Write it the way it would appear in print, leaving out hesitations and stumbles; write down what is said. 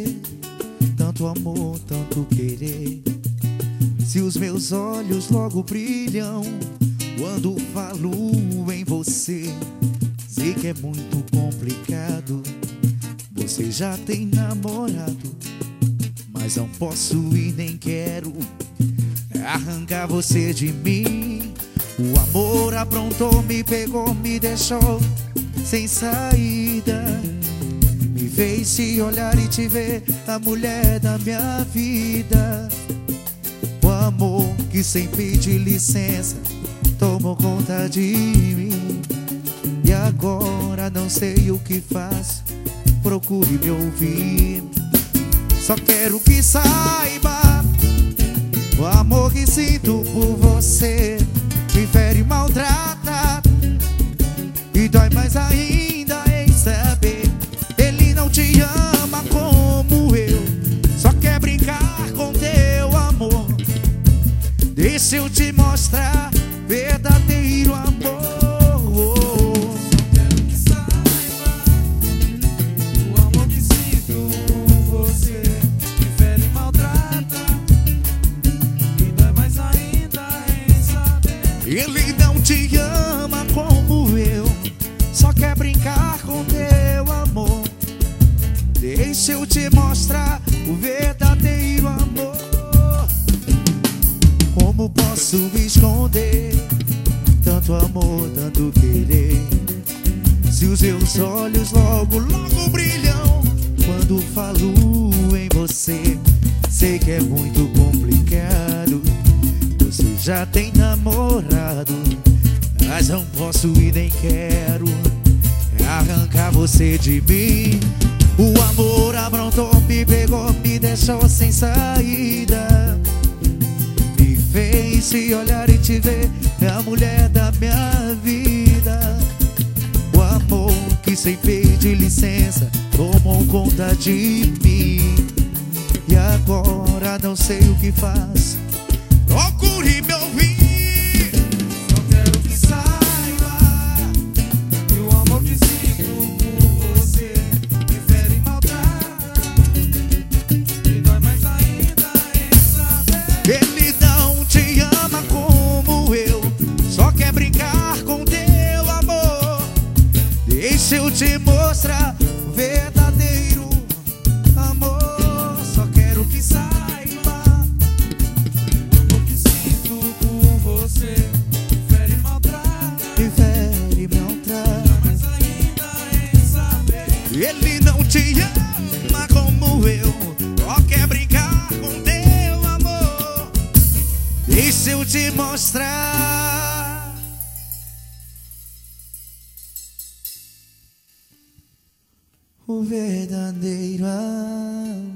tanto amor, tanto querer. Se os meus olhos logo brilham quando falo em você, sei que é muito complicado. Você já tem namorado, mas não posso e nem quero arrancar você de mim. O amor aprontou, me pegou, me deixou sem saída. Me fez te olhar e te ver a mulher da minha vida. O amor que sem pedir licença tomou conta de mim. E agora não sei o que faço, procure me ouvir. Só quero que saiba, o amor que sinto por você me fere e maltrata. E dói mais ainda em saber, ele não te ama como eu, só quer brincar com teu amor. Deixa eu te mostrar verdadeiro amor. Quero que saiba, o amor que sinto por você me fere e maltrata. E dói mais ainda em saber, Ele não te ama como eu, só quer brincar com teu amor. Deixa eu te mostrar o verdadeiro amor. Como posso esconder tanto amor, tanto querer, se os seus olhos logo brilham quando falo em você? Sei que é muito complicado, você já tem namorado, mas não posso e nem quero arrancar você de mim. O amor aprontou, me pegou, me deixou sem saída. Me fez te olhar e te ver, é a mulher da minha vida. O amor que sem pedir licença tomou conta de mim. E agora não sei o que faço, procure me ouvir. só quero que saiba que o amor que sinto por você me fere e maltrata. E dói mais ainda em saber, Ele não te ama como eu, só quer brincar com teu amor. Deixa eu te mostrar o verdadeiro amor. Só quero que saiba, o amor que sinto por você me fere e maltrata. me fere, me maltrata. Mas ainda em saber, Ele não te ama como eu, só quer brincar com teu amor. Deixa eu te mostrar o verdadeiro amor.